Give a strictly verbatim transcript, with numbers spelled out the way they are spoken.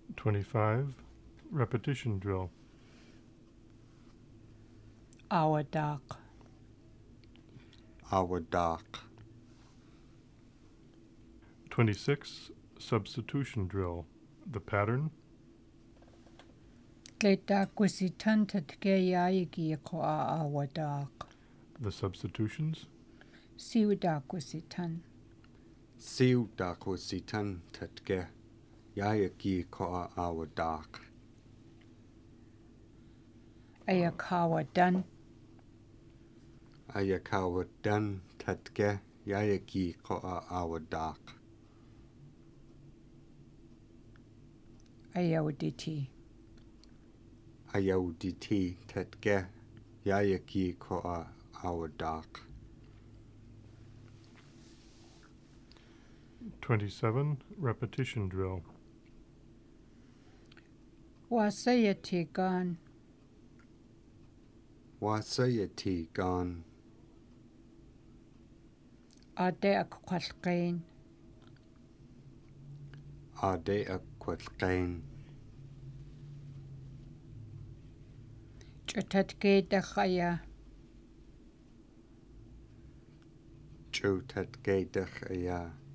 twenty-five. Repetition drill. Awadak. Awadak. twenty-six. Substitution drill. The pattern. Tleta kwisitan tatke yaiki ko a awadak. The substitutions. Siwda kwisitan. Siw dakwasitan tatke yayaki koa awadak. Ayakawa dan. Ayakawa dan tatke yayaki koa awadak. Ayawditi. Ayawditi tatke yayaki koa awadak. twenty-seven. Repetition drill. Wasayati gan. Wasayati gan. Ade akwalqain. Ade akwalqain. Chatatke dakhaya. Chu tatke dakhaya.